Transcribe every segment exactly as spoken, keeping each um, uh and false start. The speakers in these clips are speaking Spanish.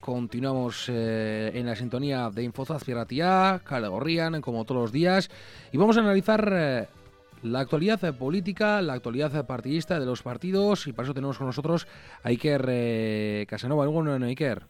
Continuamos eh, en la sintonía de Infozaz Ratia, Kale Gorrian, como todos los días, y vamos a analizar eh, la actualidad eh, política, la actualidad eh, partidista de los partidos, y para eso tenemos con nosotros a Iker eh, Casanova. Egunon, Iker.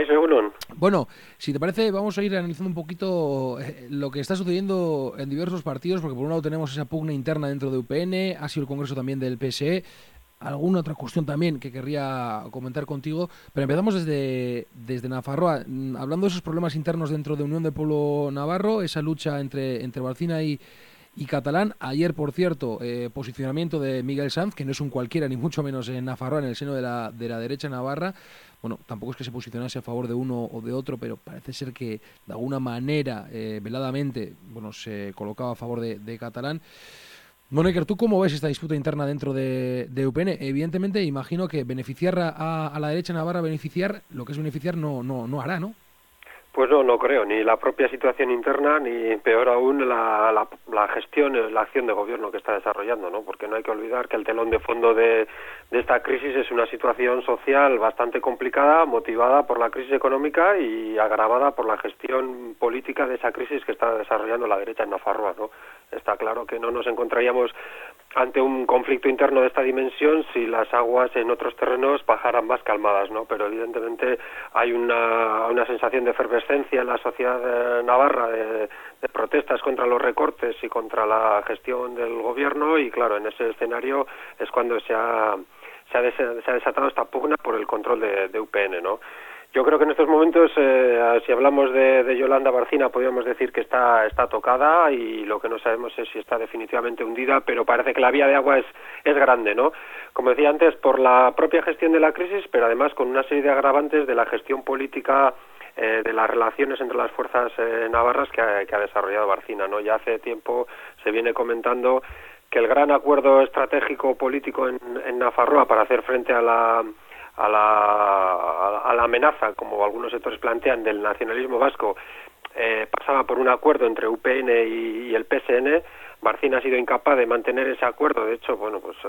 Bueno, si te parece, vamos a ir analizando un poquito eh, lo que está sucediendo en diversos partidos, porque por un lado tenemos esa pugna interna dentro de U P N, ha sido el congreso también del P S E, alguna otra cuestión también que querría comentar contigo, pero empezamos desde, desde Nafarroa, hablando de esos problemas internos dentro de Unión del Pueblo Navarro, esa lucha entre, entre Barcina y, y Catalán. Ayer, por cierto, eh, posicionamiento de Miguel Sanz, que no es un cualquiera, ni mucho menos en Nafarroa, en el seno de la, de la derecha navarra. Bueno, tampoco es que se posicionase a favor de uno o de otro, pero parece ser que de alguna manera, eh, veladamente, bueno, se colocaba a favor de, de Catalán. Bueno, Iker, ¿tú cómo ves esta disputa interna dentro de, de U P N? Evidentemente, imagino que beneficiar a, a la derecha navarra, beneficiar, lo que es beneficiar no, no, no hará, ¿no? Pues no, no creo, ni la propia situación interna, ni peor aún la, la, la gestión, la acción de gobierno que está desarrollando, ¿no? Porque no hay que olvidar que el telón de fondo de, de esta crisis es una situación social bastante complicada, motivada por la crisis económica y agravada por la gestión política de esa crisis que está desarrollando la derecha en Nafarroa, ¿no? Está claro que no nos encontraríamos ante un conflicto interno de esta dimensión si las aguas en otros terrenos bajaran más calmadas, ¿no? Pero evidentemente hay una, una sensación de efervescencia en la sociedad eh, navarra de, de protestas contra los recortes y contra la gestión del gobierno, y claro, en ese escenario es cuando se ha, se ha, des, se ha desatado esta pugna por el control de, de U P N, ¿no? Yo creo que en estos momentos, eh, si hablamos de, de Yolanda Barcina, podríamos decir que está, está tocada, y lo que no sabemos es si está definitivamente hundida, pero parece que la vía de agua es, es grande, ¿no? Como decía antes, por la propia gestión de la crisis, pero además con una serie de agravantes de la gestión política eh, de las relaciones entre las fuerzas eh, navarras que ha, que ha desarrollado Barcina, ¿no? Ya hace tiempo se viene comentando que el gran acuerdo estratégico político en, en Nafarroa para hacer frente a la A la, a la amenaza, como algunos sectores plantean, del nacionalismo vasco, eh, pasaba por un acuerdo entre U P N y, y el P S N. Barcina ha sido incapaz de mantener ese acuerdo. De hecho, bueno, pues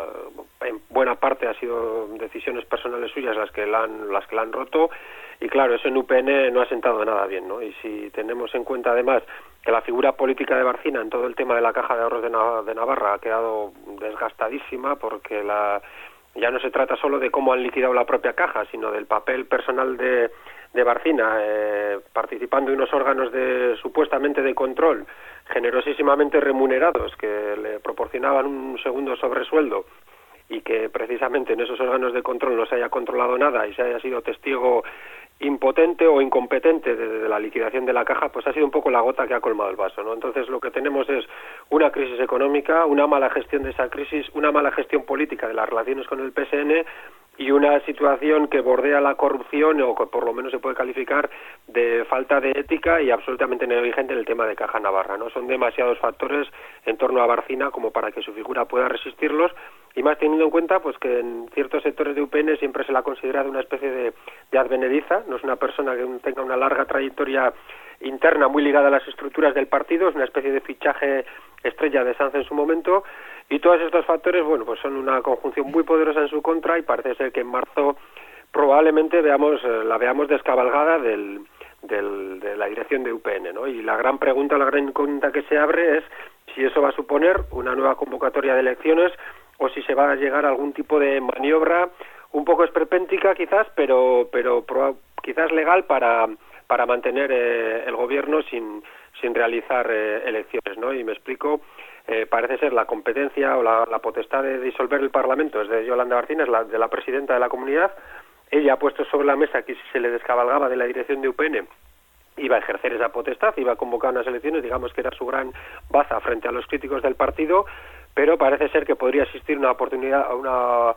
eh, en buena parte ha sido decisiones personales suyas las que la han, las que la han roto, y claro, eso en U P N no ha sentado nada bien, ¿no? Y si tenemos en cuenta además que la figura política de Barcina en todo el tema de la Caja de Ahorros de, Nav- de Navarra ha quedado desgastadísima, porque la ya no se trata solo de cómo han liquidado la propia caja, sino del papel personal de, de Barcina, eh, participando en unos órganos de supuestamente de control, generosísimamente remunerados, que le proporcionaban un segundo sobresueldo, y que precisamente en esos órganos de control no se haya controlado nada y se haya sido testigo impotente o incompetente de, de la liquidación de la caja, pues ha sido un poco la gota que ha colmado el vaso, ¿no? Entonces lo que tenemos es una crisis económica, una mala gestión de esa crisis, una mala gestión política de las relaciones con el P S N, y una situación que bordea la corrupción, o que por lo menos se puede calificar de falta de ética y absolutamente negligente en el tema de Caja Navarra, ¿no? Son demasiados factores en torno a Barcina como para que su figura pueda resistirlos, y más teniendo en cuenta pues que en ciertos sectores de U P N siempre se la ha considerado una especie de, de advenediza. No es una persona que tenga una larga trayectoria interna muy ligada a las estructuras del partido, es una especie de fichaje estrella de Sanz en su momento, y todos estos factores, bueno, pues son una conjunción muy poderosa en su contra, y parece ser que en marzo probablemente veamos eh, la veamos descabalgada del, del, de la dirección de U P N, ¿no? Y la gran pregunta, la gran incógnita que se abre es si eso va a suponer una nueva convocatoria de elecciones, o si se va a llegar a algún tipo de maniobra un poco esperpéntica quizás, pero pero pro, quizás legal para para mantener eh, el gobierno sin sin realizar eh, elecciones, ¿no? Y me explico, eh, parece ser la competencia o la, la potestad de disolver el Parlamento es de Yolanda Barcina, es la de la presidenta de la comunidad. Ella ha puesto sobre la mesa que si se le descabalgaba de la dirección de U P N iba a ejercer esa potestad, iba a convocar unas elecciones, digamos que era su gran baza frente a los críticos del partido, pero parece ser que podría existir una oportunidad, una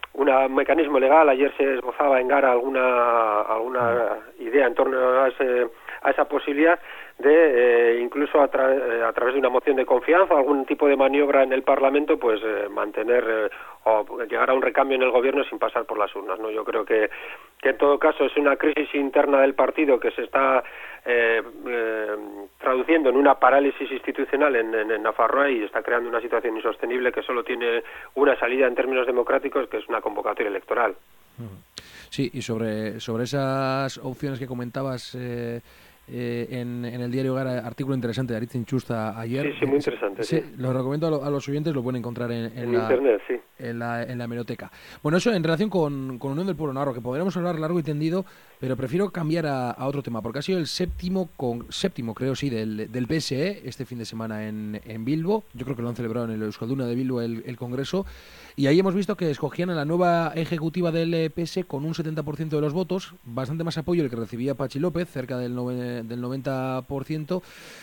un mecanismo legal. Ayer se esbozaba en Gara alguna alguna idea en torno a ese a esa posibilidad de eh, incluso a, tra a través de una moción de confianza, algún tipo de maniobra en el Parlamento, pues eh, mantener eh, o llegar a un recambio en el gobierno sin pasar por las urnas, ¿no? Yo creo que, que en todo caso es una crisis interna del partido que se está eh, eh, traduciendo en una parálisis institucional en, en, en Nafarroa, y está creando una situación insostenible que solo tiene una salida en términos democráticos, que es una convocatoria electoral. Sí, y sobre, sobre esas opciones que comentabas eh, eh, en, en el diario Gara, artículo interesante de Aritz Inchusta ayer. Sí, sí, muy interesante. Eh, sí, sí. Lo recomiendo a, lo, a los oyentes, lo pueden encontrar en, en, en la, internet, sí. en, la, en la hemeroteca. Bueno, eso en relación con, con Unión del Pueblo Navarro, que podríamos hablar largo y tendido, pero prefiero cambiar a, a otro tema, porque ha sido el séptimo, con, séptimo creo, sí, del, del P S E este fin de semana en, en Bilbo. Yo creo que lo han celebrado en el Euskalduna de Bilbo el, el Congreso. Y ahí hemos visto que escogían a la nueva ejecutiva del P S E con un setenta por ciento de los votos, bastante más apoyo el que recibía Patxi López, cerca del, nove, del noventa por ciento.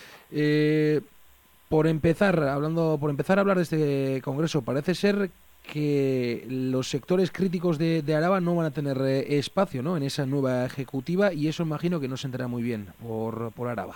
Eh, por empezar, hablando, por empezar a hablar de este Congreso, parece ser que los sectores críticos de, de Araba no van a tener eh, espacio, ¿no?, en esa nueva ejecutiva, y eso imagino que no se enterará muy bien por, por Araba.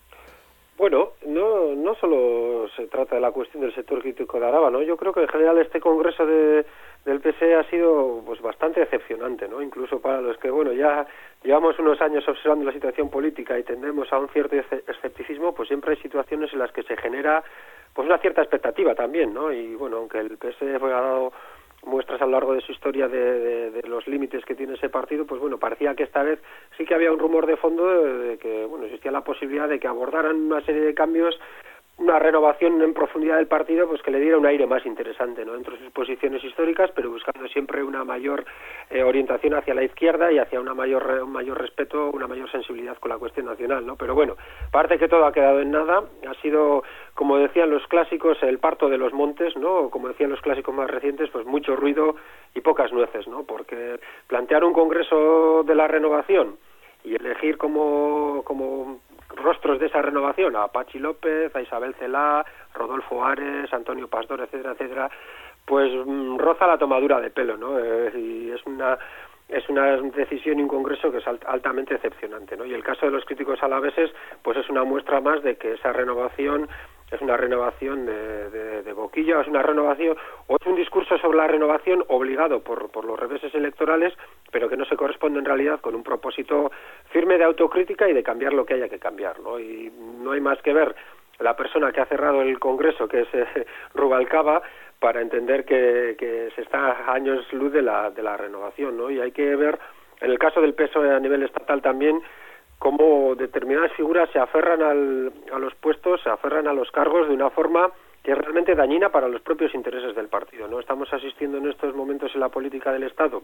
Bueno, no no solo se trata de la cuestión del sector crítico de Araba, ¿no? Yo creo que en general este Congreso de, del P S E ha sido pues bastante decepcionante, ¿no? Incluso para los que, bueno, ya llevamos unos años observando la situación política y tendemos a un cierto escepticismo, pues siempre hay situaciones en las que se genera pues una cierta expectativa también, ¿no? Y bueno, aunque el P S E fue ha dado muestras a lo largo de su historia de, de, de los límites que tiene ese partido, pues bueno, parecía que esta vez sí que había un rumor de fondo de, de que, bueno, existía la posibilidad de que abordaran una serie de cambios, una renovación en profundidad del partido, pues que le diera un aire más interesante, ¿no?, dentro de sus posiciones históricas, pero buscando siempre una mayor eh, orientación hacia la izquierda y hacia una mayor un mayor respeto, una mayor sensibilidad con la cuestión nacional, ¿no? Pero bueno, parece que todo ha quedado en nada. Ha sido, como decían los clásicos, el parto de los montes, ¿no? Como decían los clásicos más recientes, pues mucho ruido y pocas nueces, ¿no? Porque plantear un congreso de la renovación y elegir como como rostros de esa renovación a Patxi López, a Isabel Celaá, Rodolfo Ares, Antonio Pastor, etcétera, etcétera, pues mmm, roza la tomadura de pelo, ¿no? Eh, y es una es una decisión y un congreso que es alt, altamente decepcionante, ¿no? Y el caso de los críticos alaveses, pues es una muestra más de que esa renovación es una renovación de, de, de boquilla, es una renovación, o es un discurso sobre la renovación obligado por, por los reveses electorales, pero que no se corresponde en realidad con un propósito firme de autocrítica y de cambiar lo que haya que cambiar, ¿no? Y no hay más que ver la persona que ha cerrado el Congreso, que es eh, Rubalcaba, para entender que, que se está a años luz de la, de la renovación, ¿no? Y hay que ver, en el caso del P S O E a nivel estatal también, cómo determinadas figuras se aferran al, a los puestos, se aferran a los cargos de una forma que es realmente dañina para los propios intereses del partido, ¿no? Estamos asistiendo en estos momentos en la política del Estado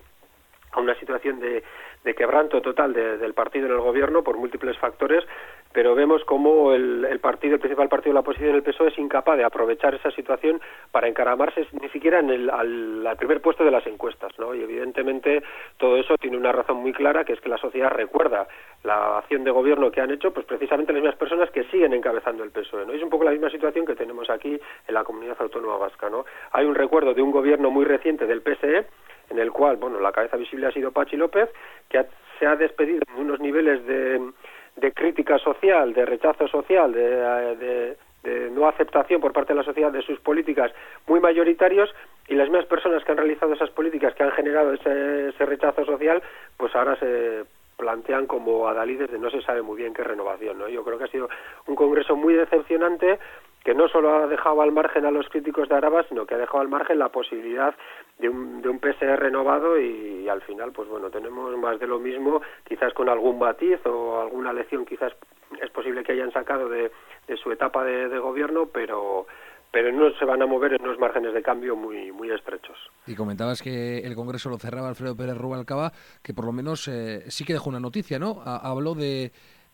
a una situación de, de quebranto total de, del partido en el gobierno por múltiples factores, pero vemos cómo el, el partido, el principal partido de la oposición, el P S O E, es incapaz de aprovechar esa situación para encaramarse ni siquiera en el al, al primer puesto de las encuestas, ¿no? Y evidentemente todo eso tiene una razón muy clara, que es que la sociedad recuerda la acción de gobierno que han hecho, pues precisamente las mismas personas que siguen encabezando el P S O E, ¿no? Y es un poco la misma situación que tenemos aquí en la comunidad autónoma vasca, ¿no? Hay un recuerdo de un gobierno muy reciente del P S E, en el cual, bueno, la cabeza visible ha sido Patxi López, que ha, se ha despedido en unos niveles de, de crítica social, de rechazo social, de, de, de no aceptación por parte de la sociedad de sus políticas muy mayoritarios, y las mismas personas que han realizado esas políticas que han generado ese, ese rechazo social, pues ahora se plantean como adalides de no se sabe muy bien qué renovación, ¿no? Yo creo que ha sido un congreso muy decepcionante, que no solo ha dejado al margen a los críticos de Araba, sino que ha dejado al margen la posibilidad de un, de un P S E renovado y, y al final, pues bueno, tenemos más de lo mismo, quizás con algún matiz o alguna lección quizás es posible que hayan sacado de, de su etapa de, de gobierno, pero pero no se van a mover en unos márgenes de cambio muy muy estrechos. Y comentabas que el Congreso lo cerraba Alfredo Pérez Rubalcaba, que por lo menos eh, sí que dejó una noticia, ¿no? Ha, habló de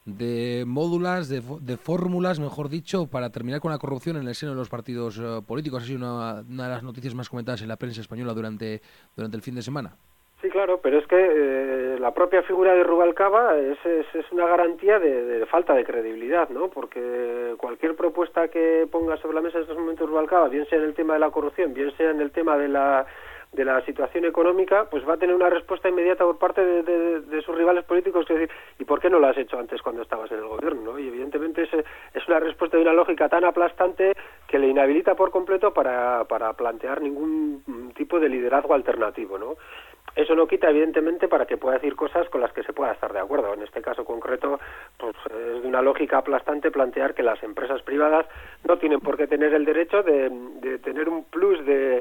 de módulas, de, de fórmulas, mejor dicho, para terminar con la corrupción en el seno de los partidos uh, políticos. Ha sido una, una de las noticias más comentadas en la prensa española durante, durante el fin de semana. Sí, claro, pero es que eh, la propia figura de Rubalcaba es, es, es una garantía de, de falta de credibilidad, ¿no? Porque cualquier propuesta que ponga sobre la mesa en estos momentos Rubalcaba, bien sea en el tema de la corrupción, bien sea en el tema de la de la situación económica, pues va a tener una respuesta inmediata por parte de, de, de sus rivales políticos, que es decir, ¿y por qué no lo has hecho antes cuando estabas en el gobierno, ¿no? Y evidentemente es, es una respuesta de una lógica tan aplastante que le inhabilita por completo para, para plantear ningún tipo de liderazgo alternativo, ¿no? Eso no quita, evidentemente, para que pueda decir cosas con las que se pueda estar de acuerdo. En este caso concreto, pues es de una lógica aplastante plantear que las empresas privadas no tienen por qué tener el derecho de, de tener un plus de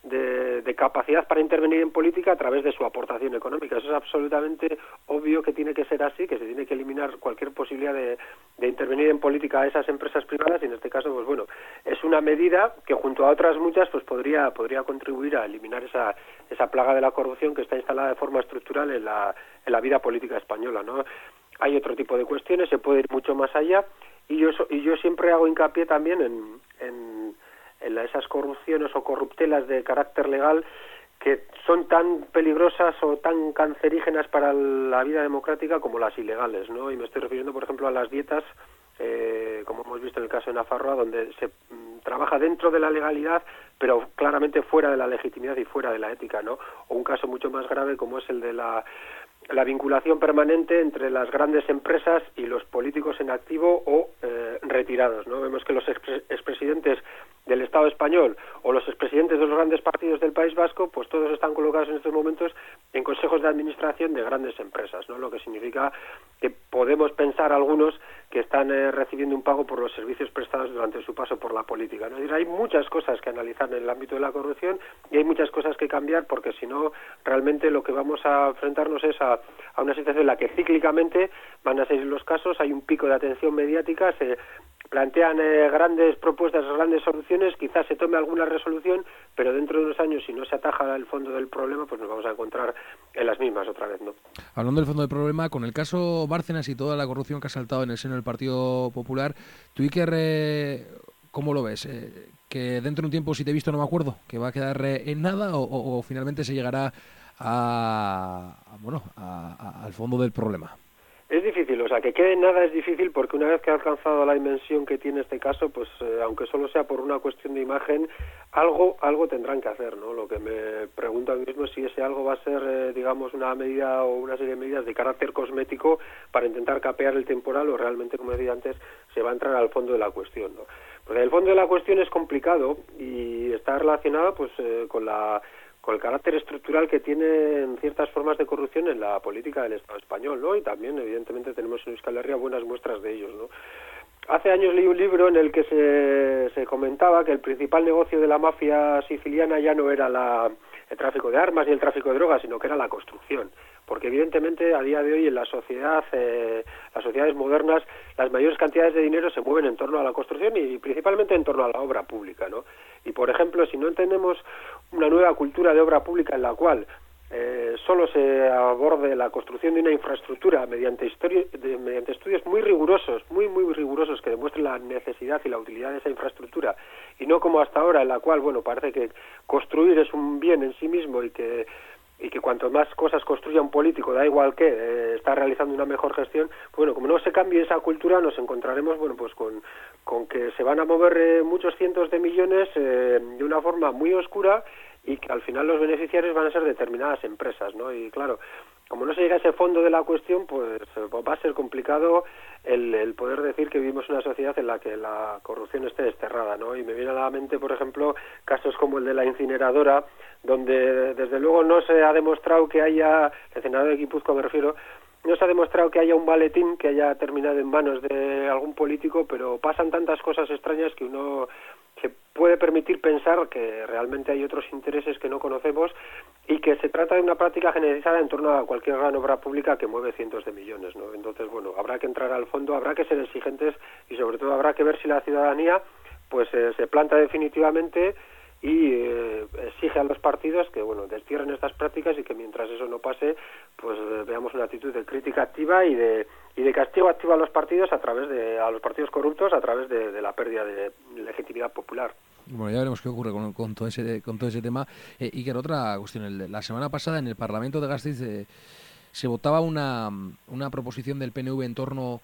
de, de capacidad para intervenir en política a través de su aportación económica. Eso es absolutamente obvio que tiene que ser así, que se tiene que eliminar cualquier posibilidad de, de intervenir en política a esas empresas privadas, y en este caso, pues bueno, es una medida que junto a otras muchas pues podría podría contribuir a eliminar esa esa plaga de la corrupción que está instalada de forma estructural en la en la vida política española, ¿no? Hay otro tipo de cuestiones, se puede ir mucho más allá, y yo y yo siempre hago hincapié también en, en en esas corrupciones o corruptelas de carácter legal que son tan peligrosas o tan cancerígenas para la vida democrática como las ilegales, ¿no? Y me estoy refiriendo, por ejemplo, a las dietas, eh, como hemos visto en el caso de Nafarroa, donde se mm, trabaja dentro de la legalidad, pero claramente fuera de la legitimidad y fuera de la ética, ¿no? O un caso mucho más grave como es el de la la vinculación permanente entre las grandes empresas y los políticos en activo o eh, retirados, ¿no? Vemos que los expre- expresidentes del Estado español o los expresidentes de los grandes partidos del País Vasco, pues todos están colocados en estos momentos en consejos de administración de grandes empresas, ¿no? Lo que significa que podemos pensar algunos que están eh, recibiendo un pago por los servicios prestados durante su paso por la política, ¿no? Es decir, hay muchas cosas que analizar en el ámbito de la corrupción y hay muchas cosas que cambiar, porque si no, realmente lo que vamos a enfrentarnos es a, a una situación en la que cíclicamente van a seguir los casos, hay un pico de atención mediática, se plantean eh, grandes propuestas, grandes soluciones, quizás se tome alguna resolución, pero dentro de unos años, si no se ataja el fondo del problema, pues nos vamos a encontrar en las mismas otra vez, ¿no? Hablando del fondo del problema, con el caso Bárcenas y toda la corrupción que ha saltado en el seno del Partido Popular, tú, Iker, eh, ¿cómo lo ves? Eh, ¿que dentro de un tiempo, si te he visto no me acuerdo, que va a quedar eh, en nada o, o, o finalmente se llegará a, a bueno a, a, al fondo del problema? Es difícil, o sea, que quede nada es difícil, porque una vez que ha alcanzado la dimensión que tiene este caso, pues eh, aunque solo sea por una cuestión de imagen, algo algo tendrán que hacer, ¿no? Lo que me pregunto a mí mismo es si ese algo va a ser, eh, digamos, una medida o una serie de medidas de carácter cosmético para intentar capear el temporal, o realmente, como decía antes, se va a entrar al fondo de la cuestión, ¿no? Porque el fondo de la cuestión es complicado y está relacionado, pues, eh, con la con el carácter estructural que tienen ciertas formas de corrupción en la política del Estado español, ¿no? Y también, evidentemente, tenemos en Euskal Herria buenas muestras de ellos, ¿no? Hace años leí un libro en el que se, se comentaba que el principal negocio de la mafia siciliana ya no era la, el tráfico de armas y el tráfico de drogas, sino que era la construcción. Porque evidentemente a día de hoy en la sociedad, eh, las sociedades modernas, las mayores cantidades de dinero se mueven en torno a la construcción y principalmente en torno a la obra pública, ¿no? Y por ejemplo, si no tenemos una nueva cultura de obra pública en la cual eh, solo se aborde la construcción de una infraestructura mediante, histori- de, mediante estudios muy rigurosos, muy muy rigurosos que demuestren la necesidad y la utilidad de esa infraestructura, y no como hasta ahora en la cual, bueno, parece que construir es un bien en sí mismo y que y que cuanto más cosas construya un político, da igual que eh, está realizando una mejor gestión. Bueno, como no se cambie esa cultura, nos encontraremos, bueno, pues con, con que se van a mover eh, muchos cientos de millones eh, de una forma muy oscura, y que al final los beneficiarios van a ser determinadas empresas, ¿no? Y claro, como no se llega a ese fondo de la cuestión, pues va a ser complicado el, el poder decir que vivimos una sociedad en la que la corrupción esté desterrada, ¿no? Y me viene a la mente, por ejemplo, casos como el de la incineradora, donde desde luego no se ha demostrado que haya, el incinerador de Guipúzcoa me refiero, no se ha demostrado que haya un maletín que haya terminado en manos de algún político, pero pasan tantas cosas extrañas que uno se puede permitir pensar que realmente hay otros intereses que no conocemos y que se trata de una práctica generalizada en torno a cualquier gran obra pública que mueve cientos de millones, ¿no? Entonces, bueno, habrá que entrar al fondo, habrá que ser exigentes y sobre todo habrá que ver si la ciudadanía pues eh, se planta definitivamente y eh, exige a los partidos que, bueno, destierren estas prácticas, y que mientras eso no pase, pues eh, veamos una actitud de crítica activa y de y de castigo activo a los partidos a través de a los partidos corruptos a través de, de la pérdida de legitimidad popular. Bueno, ya veremos qué ocurre con, con todo ese con todo ese tema. Eh, y que era otra cuestión, el, la semana pasada en el Parlamento de Gasteiz eh, se votaba una, una proposición del P N V en torno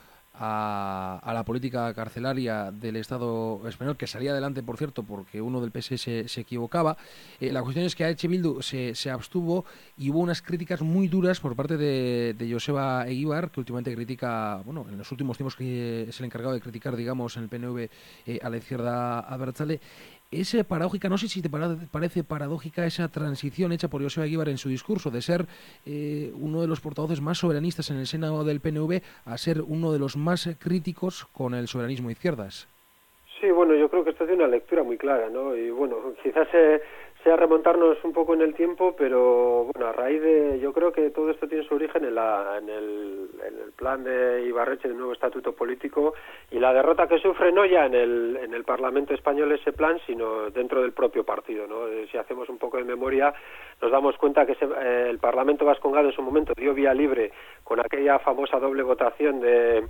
a, a la política carcelaria del Estado español, que salía adelante, por cierto, porque uno del P S se, se equivocaba. Eh, la cuestión es que H. Bildu se, se abstuvo y hubo unas críticas muy duras por parte de, de Joseba Eguíbar, que últimamente critica, bueno, en los últimos tiempos que es el encargado de criticar, digamos, en el P N V eh, a la izquierda abertzale. Es paradójica, no sé si te parece paradójica esa transición hecha por Joseba Eguíbar en su discurso, de ser eh, uno de los portavoces más soberanistas en el Senado del P N V a ser uno de los más críticos con el soberanismo de izquierdas. Sí, bueno, yo creo que esto es una lectura muy clara, ¿no? Y bueno, quizás se, sea remontarnos un poco en el tiempo, pero bueno, a raíz de, yo creo que todo esto tiene su origen en, la, en, el, en el plan de Ibarretxe del nuevo estatuto político y la derrota que sufre no ya en el, en el Parlamento español ese plan, sino dentro del propio partido, ¿no? Eh, si hacemos un poco de memoria, nos damos cuenta que ese, eh, el Parlamento vascongado en su momento dio vía libre con aquella famosa doble votación de,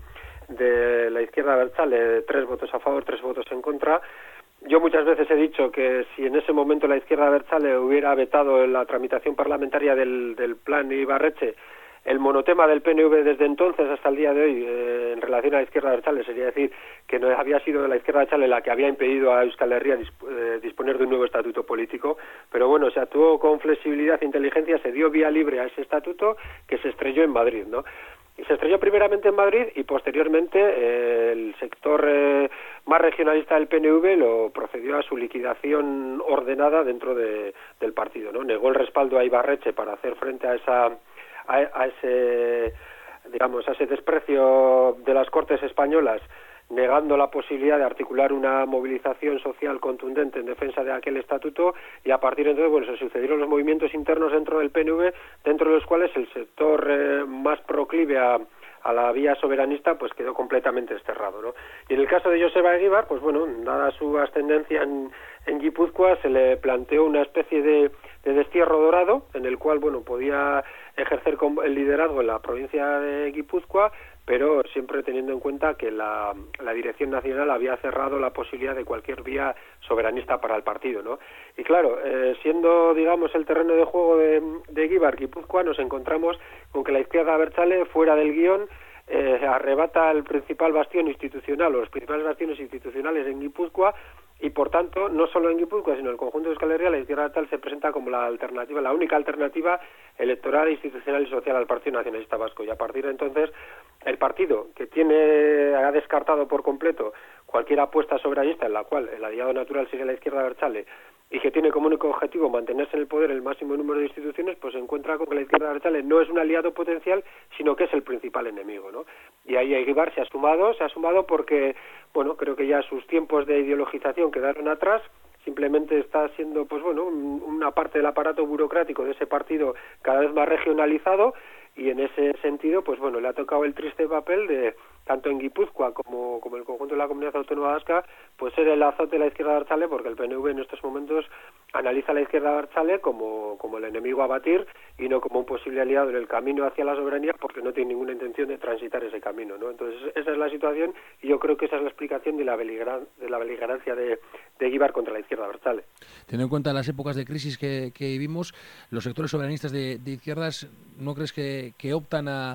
de la izquierda abertzale, tres votos a favor, tres votos en contra. Yo muchas veces he dicho que si en ese momento la izquierda abertzale hubiera vetado la tramitación parlamentaria del, del plan Ibarretxe, el monotema del P N V desde entonces hasta el día de hoy eh, en relación a la izquierda abertzale sería decir que no había sido la izquierda abertzale la que había impedido a Euskal Herria disp eh, disponer de un nuevo estatuto político, pero bueno, se actuó con flexibilidad e inteligencia, se dio vía libre a ese estatuto que se estrelló en Madrid, ¿no? Y se estrelló primeramente en Madrid y posteriormente eh, el sector eh, más regionalista del P N V lo procedió a su liquidación ordenada dentro de, del partido, ¿no? Negó el respaldo a Ibarretxe para hacer frente a esa a, a ese digamos a ese desprecio de las Cortes españolas, negando la posibilidad de articular una movilización social contundente en defensa de aquel estatuto, y a partir de entonces, bueno, se sucedieron los movimientos internos dentro del P N V, dentro de los cuales el sector eh, más proclive a, a la vía soberanista pues quedó completamente desterrado, ¿no? Y en el caso de Joseba Egibar, pues bueno, dada su ascendencia en, en Guipúzcoa, se le planteó una especie de, de destierro dorado, en el cual, bueno, podía ejercer el liderazgo en la provincia de Guipúzcoa, pero siempre teniendo en cuenta que la, la dirección nacional había cerrado la posibilidad de cualquier vía soberanista para el partido, ¿no? Y claro, eh, siendo, digamos, el terreno de juego de, de Egibar, Guipúzcoa, nos encontramos con que la izquierda abertzale, fuera del guión, eh, arrebata el principal bastión institucional, o los principales bastiones institucionales en Guipúzcoa, y por tanto, no solo en Guipúzcoa, sino en el conjunto de Euskal Herria, la izquierda abertzale se presenta como la alternativa, la única alternativa electoral, institucional y social al Partido Nacionalista Vasco. Y a partir de entonces, el partido, que tiene ha descartado por completo cualquier apuesta soberanista en la cual el aliado natural sería la izquierda abertzale, y que tiene como único objetivo mantenerse en el poder el máximo número de instituciones, pues se encuentra con que la izquierda abertzale no es un aliado potencial, sino que es el principal enemigo, ¿no? Y ahí Egibar se ha sumado, se ha sumado porque, bueno, creo que ya sus tiempos de ideologización quedaron atrás, simplemente está siendo, pues bueno, un, una parte del aparato burocrático de ese partido cada vez más regionalizado, y en ese sentido, pues bueno, le ha tocado el triste papel de, tanto en Guipúzcoa como, como el conjunto de la comunidad autónoma vasca, pues ser el azote de la izquierda abertzale, porque el P N V en estos momentos analiza a la izquierda abertzale como, como el enemigo a batir y no como un posible aliado en el camino hacia la soberanía, porque no tiene ninguna intención de transitar ese camino, ¿no? Entonces esa es la situación, y yo creo que esa es la explicación de la, beligeran, de la beligerancia de, de Egibar contra la izquierda abertzale. Teniendo en cuenta las épocas de crisis que, que vivimos, los sectores soberanistas de, de izquierdas, ¿no crees que, que optan a,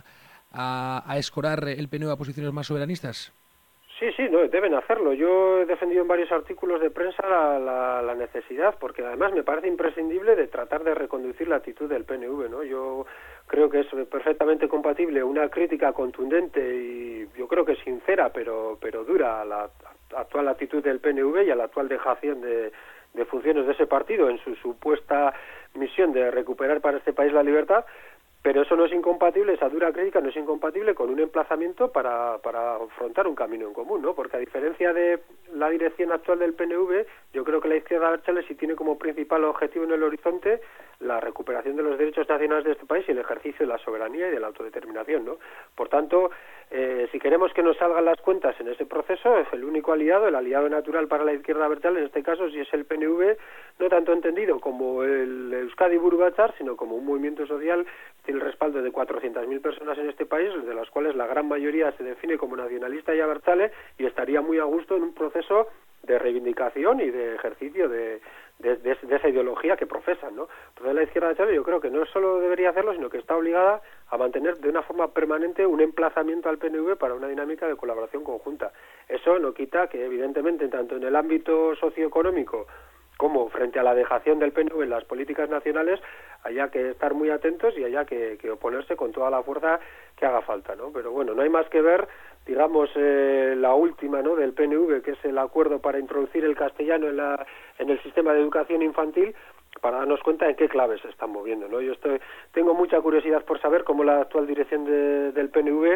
a, a escorar el P N V a posiciones más soberanistas? Sí, sí, no, deben hacerlo. Yo he defendido en varios artículos de prensa la, la, la necesidad, porque además me parece imprescindible de tratar de reconducir la actitud del P N V, ¿no? Yo creo que es perfectamente compatible una crítica contundente y yo creo que sincera, pero, pero dura a la actual actitud del P N V y a la actual dejación de, de funciones de ese partido en su supuesta misión de recuperar para este país la libertad. Pero eso no es incompatible, esa dura crítica no es incompatible con un emplazamiento para, para afrontar un camino en común, ¿no? Porque a diferencia de la dirección actual del P N V, yo creo que la izquierda abertzale sí tiene como principal objetivo en el horizonte la recuperación de los derechos nacionales de este país y el ejercicio de la soberanía y de la autodeterminación, ¿no? Por tanto, eh, si queremos que nos salgan las cuentas en ese proceso, es el único aliado, el aliado natural para la izquierda abertzale, en este caso sí es el P N V, no tanto entendido como el Euskadi Buru Batzar, sino como un movimiento social que tiene el respaldo de cuatrocientas mil personas en este país, de las cuales la gran mayoría se define como nacionalista y abertzale, y estaría muy a gusto en un proceso de reivindicación y de ejercicio de, de, de, de esa ideología que profesan, ¿no? Entonces la izquierda abertzale yo creo que no solo debería hacerlo, sino que está obligada a mantener de una forma permanente un emplazamiento al P N V para una dinámica de colaboración conjunta. Eso no quita que, evidentemente, tanto en el ámbito socioeconómico como frente a la dejación del P N V en las políticas nacionales, haya que estar muy atentos y haya que, que oponerse con toda la fuerza que haga falta, ¿no? Pero bueno, no hay más que ver, digamos, eh, la última, ¿no?, del P N V, que es el acuerdo para introducir el castellano en, la, en el sistema de educación infantil, para darnos cuenta en qué claves se están moviendo, ¿no? Yo estoy, tengo mucha curiosidad por saber cómo la actual dirección de, del P N V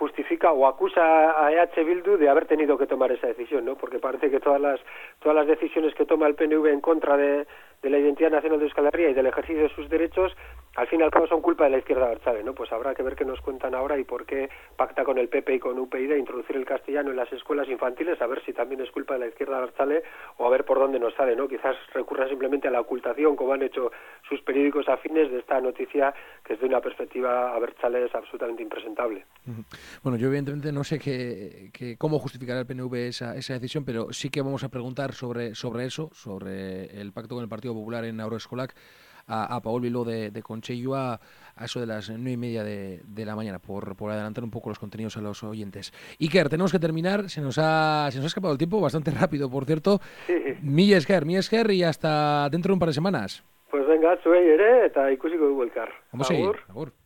justifica o acusa a E H Bildu de haber tenido que tomar esa decisión, ¿no? Porque parece que todas las todas las decisiones que toma el P N V en contra de, de la identidad nacional de Euskal Herria y del ejercicio de sus derechos, al fin y al cabo son culpa de la izquierda abertzale, ¿no? Pues habrá que ver qué nos cuentan ahora y por qué pacta con el P P y con U P YD introducir el castellano en las escuelas infantiles, a ver si también es culpa de la izquierda abertzale o a ver por dónde nos sale, ¿no? Quizás recurran simplemente a la ocultación, como han hecho sus periódicos afines, de esta noticia que desde una perspectiva abertzale es absolutamente impresentable. Bueno, yo evidentemente no sé qué, qué, cómo justificará el P N V esa, esa decisión, pero sí que vamos a preguntar sobre, sobre eso, sobre el pacto con el Partido Popular en Haurreskolak, a, a Paul Biló de, de Conchellua a eso de las nueve y media de, de la mañana, por, por adelantar un poco los contenidos a los oyentes. Iker, tenemos que terminar, se nos ha, se nos ha escapado el tiempo bastante rápido, por cierto. Sí. Mi esker, mi esker, y hasta dentro de un par de semanas. Pues venga, zuei ere, eta ikusiko dugu elkar. Vamos a ir, agur.